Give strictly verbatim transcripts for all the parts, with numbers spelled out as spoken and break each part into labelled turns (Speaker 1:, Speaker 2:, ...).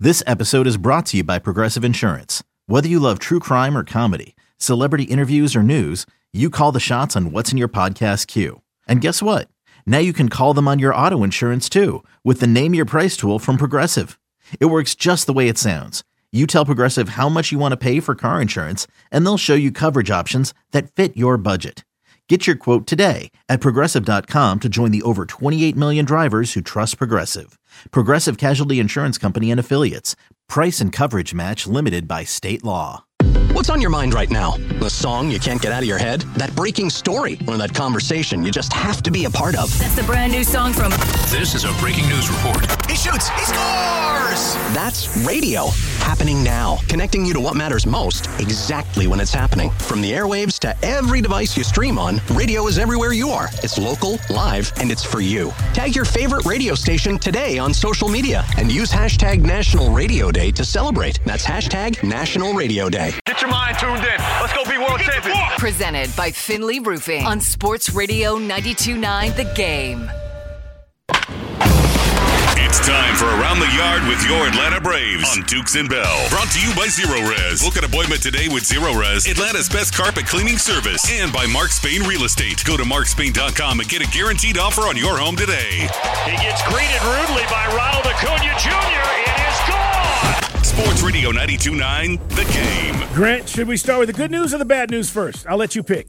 Speaker 1: This episode is brought to you by Progressive Insurance. Whether you love true crime or comedy, celebrity interviews or news, you call the shots on what's in your podcast queue. And guess what? Now you can call them on your auto insurance too with the Name Your Price tool from Progressive. It works just the way it sounds. You tell Progressive how much you want to pay for car insurance, and they'll show you coverage options that fit your budget. Get your quote today at Progressive dot com to join the over twenty-eight million drivers who trust Progressive. Progressive Casualty Insurance Company and Affiliates. Price and coverage match limited by state law.
Speaker 2: What's on your mind right now? The song you can't get out of your head? That breaking story? Or that conversation you just have to be a part of?
Speaker 3: That's the brand new song from...
Speaker 4: This is a breaking news report.
Speaker 2: He shoots! He scores! That's radio. Happening now. Connecting you to what matters most, exactly when it's happening. From the airwaves to every device you stream on, radio is everywhere you are. It's local, live, and it's for you. Tag your favorite radio station today on social media and use hashtag National Radio Day to celebrate. That's hashtag National Radio Day.
Speaker 5: Get your mind tuned in. Let's go be world champions.
Speaker 3: Presented by Finley Roofing on Sports Radio ninety-two point nine The Game.
Speaker 6: It's time for Around the Yard with your Atlanta Braves on Dukes and Bell. Brought to you by Zero Res. Book an appointment today with Zero Res, Atlanta's best carpet cleaning service. And by Mark Spain Real Estate. Go to mark spain dot com and get a guaranteed offer on your home today.
Speaker 5: He gets greeted rudely by Ronald Acuna Junior It is gone.
Speaker 6: Sports Radio ninety-two point nine, The Game.
Speaker 7: Grant, should we start with the good news or the bad news first? I'll let you pick.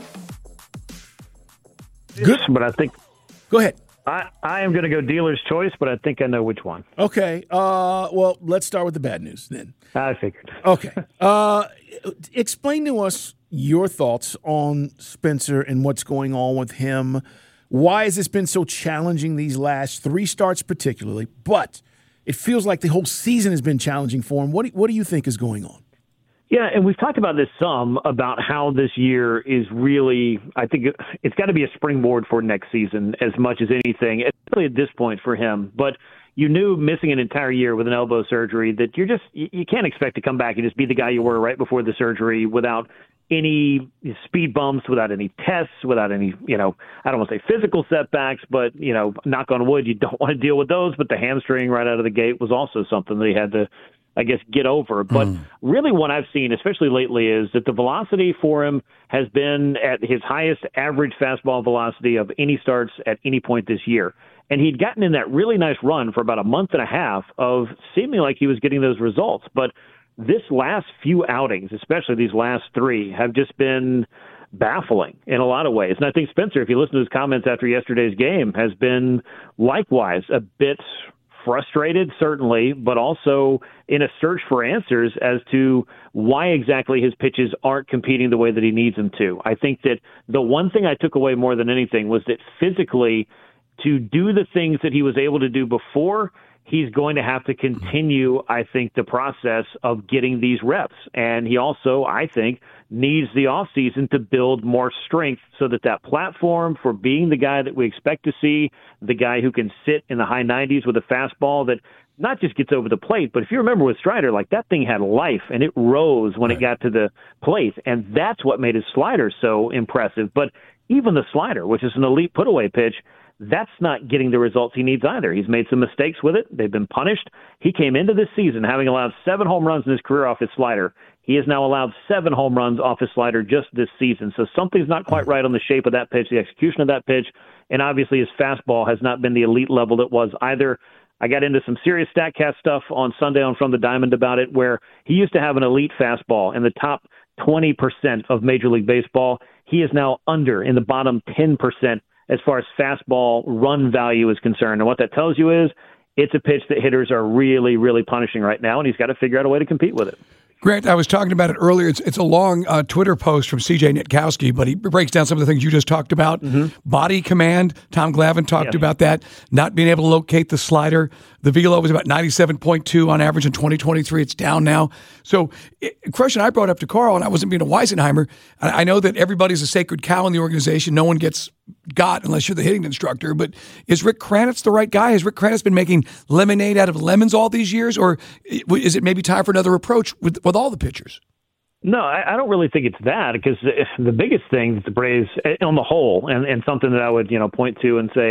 Speaker 8: Good, but I think.
Speaker 7: Go ahead.
Speaker 8: I, I am going to go dealer's choice, but I think I know which one.
Speaker 7: Okay. Uh, well, let's start with the bad news then.
Speaker 8: I figured.
Speaker 7: Okay. Uh, explain to us your thoughts on Spencer and what's going on with him. Why has this been so challenging these last three starts particularly? But it feels like the whole season has been challenging for him. What do, what do you think is going on?
Speaker 8: Yeah, and we've talked about this some, about how this year is really, I think it's got to be a springboard for next season as much as anything, especially at this point for him. But you knew missing an entire year with an elbow surgery that you're just, you can't expect to come back and just be the guy you were right before the surgery without any speed bumps, without any tests, without any, you know, I don't want to say physical setbacks, but, you know, knock on wood, you don't want to deal with those. But the hamstring right out of the gate was also something that he had to, I guess, get over. But mm. really what I've seen, especially lately, is that the velocity for him has been at his highest average fastball velocity of any starts at any point this year. And he'd gotten in that really nice run for about a month and a half of seeming like he was getting those results. But this last few outings, especially these last three, have just been baffling in a lot of ways. And I think Spencer, if you listen to his comments after yesterday's game, has been likewise a bit frustrated, certainly, but also in a search for answers as to why exactly his pitches aren't competing the way that he needs them to. I think that the one thing I took away more than anything was that physically, to do the things that he was able to do before, he's going to have to continue, I think, the process of getting these reps. And he also, I think, needs the offseason to build more strength so that that platform for being the guy that we expect to see, the guy who can sit in the high nineties with a fastball that not just gets over the plate, but if you remember with Strider, like that thing had life and it rose when right. it got to the plate. And that's what made his slider so impressive. But even the slider, which is an elite put-away pitch, that's not getting the results he needs either. He's made some mistakes with it. They've been punished. He came into this season having allowed seven home runs in his career off his slider. He has now allowed seven home runs off his slider just this season. So something's not quite right on the shape of that pitch, the execution of that pitch, and obviously his fastball has not been the elite level it was either. I got into some serious StatCast stuff on Sunday on From the Diamond about it, where he used to have an elite fastball in the top twenty percent of Major League Baseball. He is now under in the bottom ten percent as far as fastball run value is concerned. And what that tells you is it's a pitch that hitters are really, really punishing right now, and he's got to figure out a way to compete with it.
Speaker 9: Grant, I was talking about it earlier. It's it's a long uh, Twitter post from C J Nitkowski, but he breaks down some of the things you just talked about. Mm-hmm. Body command, Tom Glavine talked yes. about that, not being able to locate the slider. The velo was about ninety-seven point two on average in twenty twenty-three. It's down now. So a question I brought up to Carl, and I wasn't being a Weisenheimer, I know that everybody's a sacred cow in the organization. No one gets got unless you're the hitting instructor. But is Rick Kranitz the right guy? Has Rick Kranitz been making lemonade out of lemons all these years? Or is it maybe time for another approach with, with all the pitchers?
Speaker 8: No, I, I don't really think it's that, because the, the biggest thing that the Braves, on the whole, and, and something that I would, you know, point to and say,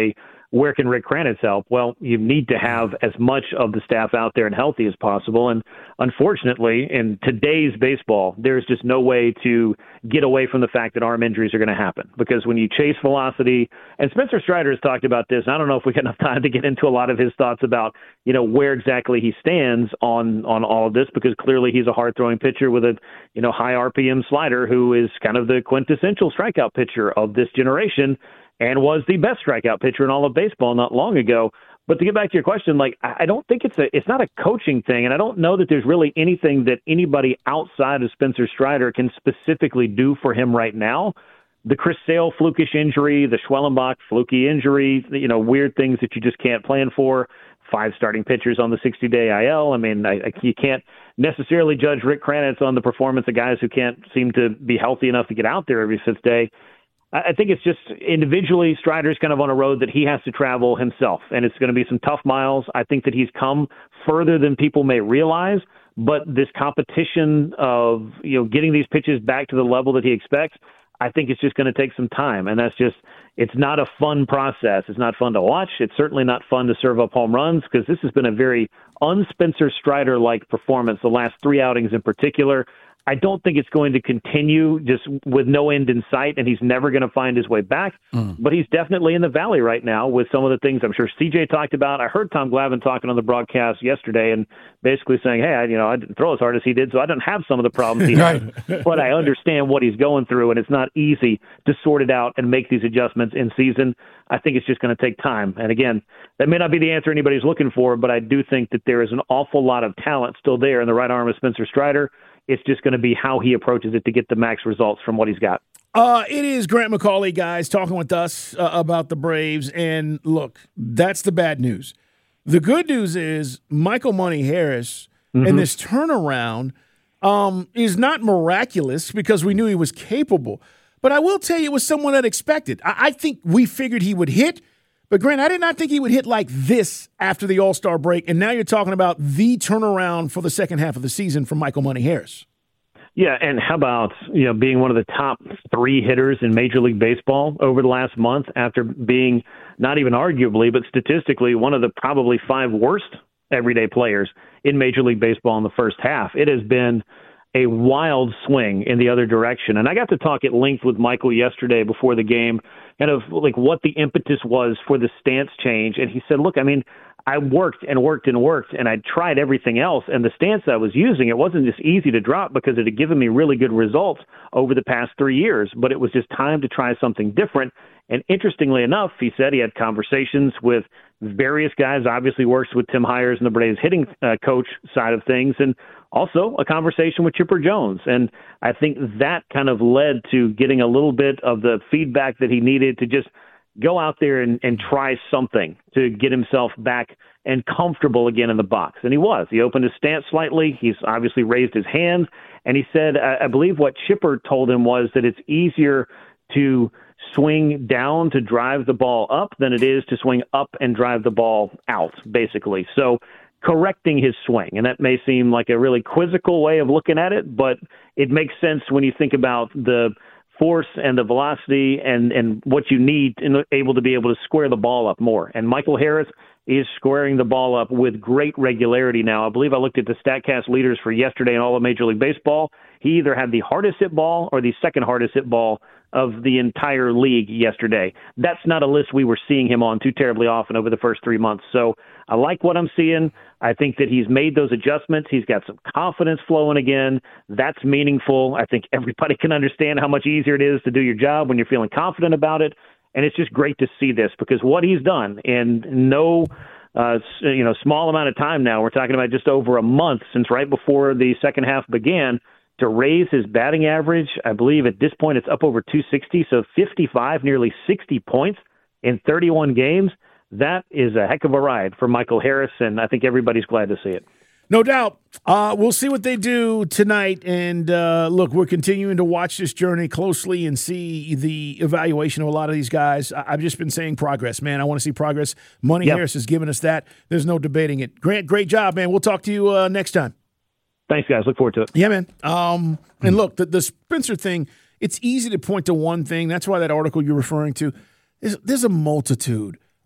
Speaker 8: where can Rick Kranitz help? Well, you need to have as much of the staff out there and healthy as possible. And unfortunately, in today's baseball, there's just no way to get away from the fact that arm injuries are going to happen. Because when you chase velocity, and Spencer Strider has talked about this, I don't know if we got enough time to get into a lot of his thoughts about, you know, where exactly he stands on, on all of this, because clearly he's a hard-throwing pitcher with a, you know, high R P M slider who is kind of the quintessential strikeout pitcher of this generation, and was the best strikeout pitcher in all of baseball not long ago. But to get back to your question, like, I don't think it's a, it's not a coaching thing, and I don't know that there's really anything that anybody outside of Spencer Strider can specifically do for him right now. The Chris Sale flukish injury, the Schwellenbach fluky injury, you know, weird things that you just can't plan for. Five starting pitchers on the sixty-day I L. I mean, I, I, you can't necessarily judge Rick Kranitz on the performance of guys who can't seem to be healthy enough to get out there every fifth day. I think it's just individually, Strider's kind of on a road that he has to travel himself, and it's going to be some tough miles. I think that he's come further than people may realize, but this competition of, you know, getting these pitches back to the level that he expects, I think it's just going to take some time, and that's just, it's not a fun process. It's not fun to watch. It's certainly not fun to serve up home runs, because this has been a very un-Spencer Strider-like performance, the last three outings in particular. I don't think it's going to continue just with no end in sight, and he's never going to find his way back. Mm. But he's definitely in the valley right now with some of the things I'm sure C J talked about. I heard Tom Glavine talking on the broadcast yesterday and basically saying, hey, I, you know, I didn't throw as hard as he did, so I don't have some of the problems he had. But I understand what he's going through, and it's not easy to sort it out and make these adjustments in season. I think it's just going to take time. And again, that may not be the answer anybody's looking for, but I do think that there is an awful lot of talent still there in the right arm of Spencer Strider. It's just going to be how he approaches it to get the max results from what he's got.
Speaker 7: Uh, it is Grant McAuley, guys, talking with us uh, about the Braves. And look, that's the bad news. The good news is Michael Money Harris mm-hmm. and this turnaround um, is not miraculous, because we knew he was capable. But I will tell you, it was somewhat unexpected. I, I think we figured he would hit. But, Grant, I did not think he would hit like this after the All-Star break, and now you're talking about the turnaround for the second half of the season for Michael Money Harris.
Speaker 8: Yeah, and how about, you know, being one of the top three hitters in Major League Baseball over the last month, after being not even arguably, but statistically one of the probably five worst everyday players in Major League Baseball in the first half. It has been a wild swing in the other direction. And I got to talk at length with Michael yesterday before the game, kind of like what the impetus was for the stance change. And he said, look, I mean, I worked and worked and worked, and I tried everything else. And the stance I was using, it wasn't just easy to drop, because it had given me really good results over the past three years. But it was just time to try something different. And interestingly enough, he said he had conversations with various guys, obviously works with Tim Hires and the Braves hitting uh, coach side of things, and also a conversation with Chipper Jones. And I think that kind of led to getting a little bit of the feedback that he needed to just go out there and, and try something to get himself back and comfortable again in the box. And he was. He opened his stance slightly. He's obviously raised his hands. And he said, I, I believe what Chipper told him was that it's easier to swing down to drive the ball up than it is to swing up and drive the ball out, basically. So correcting his swing. And that may seem like a really quizzical way of looking at it, but it makes sense when you think about the force and the velocity and, and what you need in able to be able to square the ball up more. And Michael Harris is squaring the ball up with great regularity now. I believe I looked at the StatCast leaders for yesterday in all of Major League Baseball. He either had the hardest hit ball or the second hardest hit ball of the entire league yesterday. That's not a list we were seeing him on too terribly often over the first three months. So I like what I'm seeing. I think that he's made those adjustments. He's got some confidence flowing again. That's meaningful. I think everybody can understand how much easier it is to do your job when you're feeling confident about it. And it's just great to see this, because what he's done in no uh, you know, small amount of time now, we're talking about just over a month since right before the second half began, to raise his batting average. I believe at this point it's up over two sixty, so fifty-five, nearly sixty points in thirty-one games. That is a heck of a ride for Michael Harris, and I think everybody's glad to see it.
Speaker 7: No doubt. Uh, we'll see what they do tonight. And, uh, look, we're continuing to watch this journey closely and see the evaluation of a lot of these guys. I- I've just been saying progress, man. I want to see progress. Money yep. Harris has given us that. There's no debating it. Grant, great job, man. We'll talk to you uh, next time.
Speaker 8: Thanks, guys. Look forward to it.
Speaker 7: Yeah, man. Um, and, look, the, the Spencer thing, it's easy to point to one thing. That's why that article you're referring to, there's, there's a multitude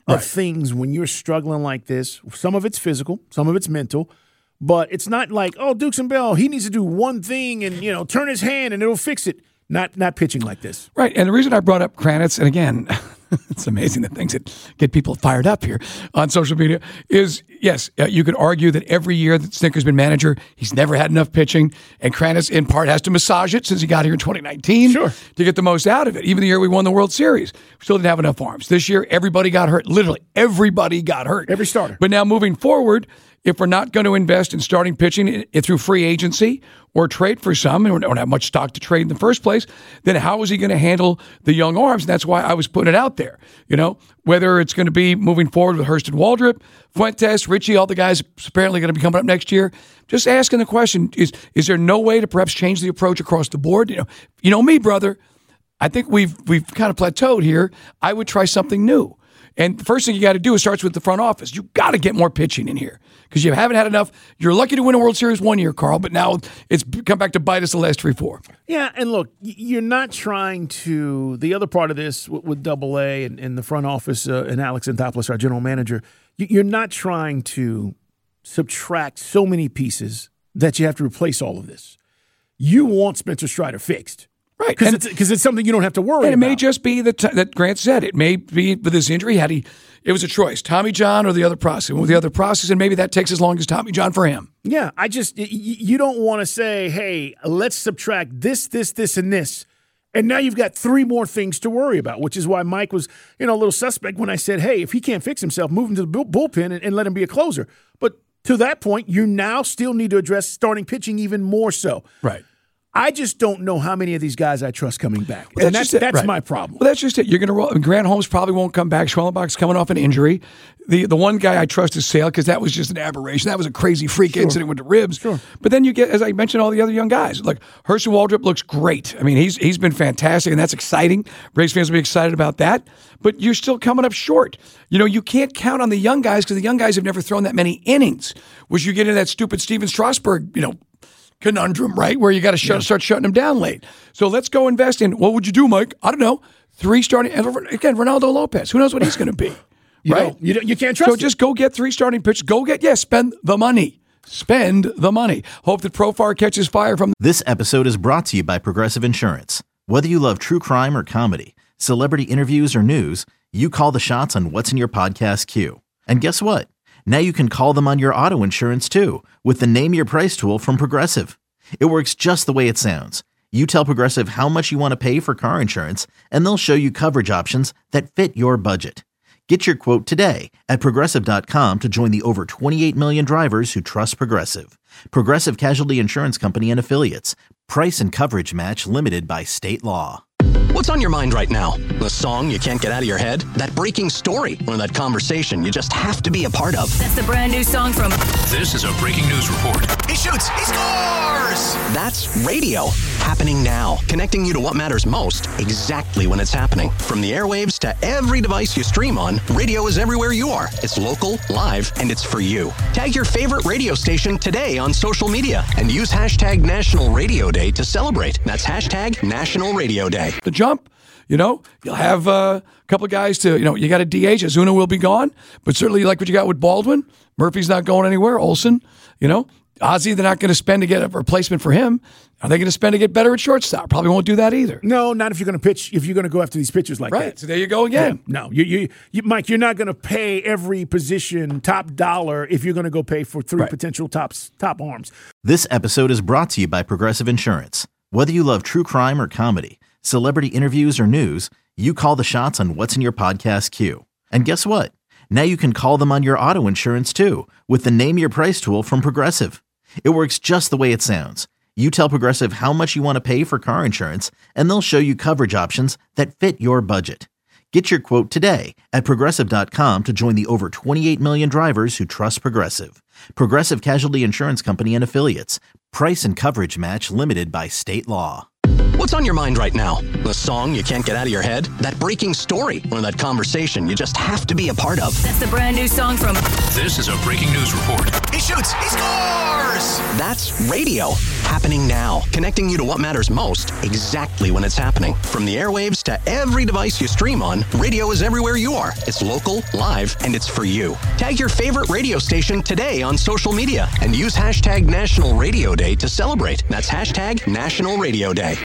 Speaker 7: of
Speaker 9: right.
Speaker 7: things when you're struggling like this. Some of it's physical, some of it's mental, but it's not like, oh, Dukes and Bell, he needs to do one thing and, you know, turn his hand and it'll fix it. Not not pitching like this.
Speaker 9: Right. And the reason I brought up Kranitz, and again, it's amazing the things that get people fired up here on social media, is, yes, uh, you could argue that every year that Snitker's been manager, he's never had enough pitching, and Kranitz, in part, has to massage it since he got here in twenty nineteen
Speaker 7: sure.
Speaker 9: to get the most out of it. Even the year we won the World Series, we still didn't have enough arms. This year, everybody got hurt. Literally, everybody got hurt.
Speaker 7: Every starter.
Speaker 9: But now moving forward, if we're not going to invest in starting pitching through free agency or trade for some, and we don't have much stock to trade in the first place, then how is he going to handle the young arms? And that's why I was putting it out there. You know, whether it's going to be moving forward with Hurston Waldrop, Fuentes, Richie, all the guys apparently going to be coming up next year. Just asking the question, is is there no way to perhaps change the approach across the board? You know, you know me, brother. I think we've we've kind of plateaued here. I would try something new. And the first thing you got to do is starts with the front office. You got to get more pitching in here because you haven't had enough. You're lucky to win a World Series one year, Carl, but now it's come back to bite us the last three, four.
Speaker 7: Yeah, and look, you're not trying to – the other part of this with, with Double A and, and the front office uh, and Alex Anthopoulos, our general manager, you're not trying to subtract so many pieces that you have to replace all of this. You want Spencer Strider fixed.
Speaker 9: Right.
Speaker 7: Because it's, it's something you don't have to worry
Speaker 9: and it
Speaker 7: about.
Speaker 9: may just be that, t- that Grant said. It may be with this injury, had he, it was a choice, Tommy John or the other process. With the other process, and maybe that takes as long as Tommy John for him.
Speaker 7: Yeah, I just, y- you don't want to say, hey, let's subtract this, this, this, and this. And now you've got three more things to worry about, which is why Mike was, you know, a little suspect when I said, hey, if he can't fix himself, move him to the bull- bullpen and, and let him be a closer. But to that point, you now still need to address starting pitching even more so.
Speaker 9: Right.
Speaker 7: I just don't know how many of these guys I trust coming back.
Speaker 9: Well,
Speaker 7: and
Speaker 9: that's
Speaker 7: that's, that's
Speaker 9: right.
Speaker 7: my problem.
Speaker 9: Well, that's just it. You're going to roll. Grant Holmes probably won't come back. Schwellenbach's coming off an injury. The the one guy I trust is Sale because that was just an aberration. That was a crazy freak sure. incident with the ribs.
Speaker 7: Sure.
Speaker 9: But then you get, as I mentioned, all the other young guys. Like Hurston Waldrop looks great. I mean, he's he's been fantastic, and that's exciting. Braves fans will be excited about that. But you're still coming up short. You know, you can't count on the young guys because the young guys have never thrown that many innings. Which you get into that stupid Steven Strasburg, you know, conundrum, right? Where you got to shut, yeah. start shutting them down late. So let's go invest in, what would you do, Mike? I don't know. Three starting, again, Ronaldo Lopez. Who knows what he's going to be,
Speaker 7: you
Speaker 9: right?
Speaker 7: Don't, you, don't, you can't trust
Speaker 9: So
Speaker 7: it.
Speaker 9: just go get three starting pitchers. Go get, yes, yeah, spend the money. Spend the money. Hope that Profar catches fire from.
Speaker 1: This episode is brought to you by Progressive Insurance. Whether you love true crime or comedy, celebrity interviews or news, you call the shots on what's in your podcast queue. And guess what? Now you can call them on your auto insurance too with the Name Your Price tool from Progressive. It works just the way it sounds. You tell Progressive how much you want to pay for car insurance, and they'll show you coverage options that fit your budget. Get your quote today at Progressive dot com to join the over twenty-eight million drivers who trust Progressive. Progressive Casualty Insurance Company and Affiliates. Price and coverage match limited by state law.
Speaker 2: What's on your mind right now? The song you can't get out of your head? That breaking story? Or that conversation you just have to be a part of?
Speaker 3: That's the brand new song from...
Speaker 4: This is a breaking news report.
Speaker 2: He shoots! He scores! That's radio. Happening now. Connecting you to what matters most exactly when it's happening. From the airwaves to every device you stream on, radio is everywhere you are. It's local, live, and it's for you. Tag your favorite radio station today on social media and use hashtag National Radio Day to celebrate. That's hashtag National Radio Day.
Speaker 9: The jump, you know, you'll have uh, a couple of guys to, you know, you got a D H. Azuna will be gone, but certainly like what you got with Baldwin. Murphy's not going anywhere. Olsen, you know, Ozzie, they're not going to spend to get a replacement for him. Are they going to spend to get better at shortstop? Probably won't do that either.
Speaker 7: No, not if you're going to pitch, if you're going to go after these pitchers like
Speaker 9: right.
Speaker 7: that.
Speaker 9: So there you go again.
Speaker 7: Yeah, no, you, you, you, Mike, you're not going to pay every position top dollar if you're going to go pay for three right. potential tops, top arms.
Speaker 1: This episode is brought to you by Progressive Insurance. Whether you love true crime or comedy, celebrity interviews or news, you call the shots on what's in your podcast queue. And guess what? Now you can call them on your auto insurance too with the Name Your Price tool from Progressive. It works just the way it sounds. You tell Progressive how much you want to pay for car insurance, and they'll show you coverage options that fit your budget. Get your quote today at Progressive dot com to join the over twenty-eight million drivers who trust Progressive. Progressive Casualty Insurance Company and Affiliates. Price and coverage match limited by state law.
Speaker 2: What's on your mind right now? The song you can't get out of your head? That breaking story? Or that conversation you just have to be a part of?
Speaker 3: That's the brand new song from...
Speaker 4: This is a breaking news report.
Speaker 2: He shoots! He scores! That's That's radio, happening now. Connecting you to what matters most, exactly when it's happening. From the airwaves to every device you stream on, radio is everywhere you are. It's local, live, and it's for you. Tag your favorite radio station today on social media and use hashtag National Radio Day to celebrate. That's hashtag National Radio Day.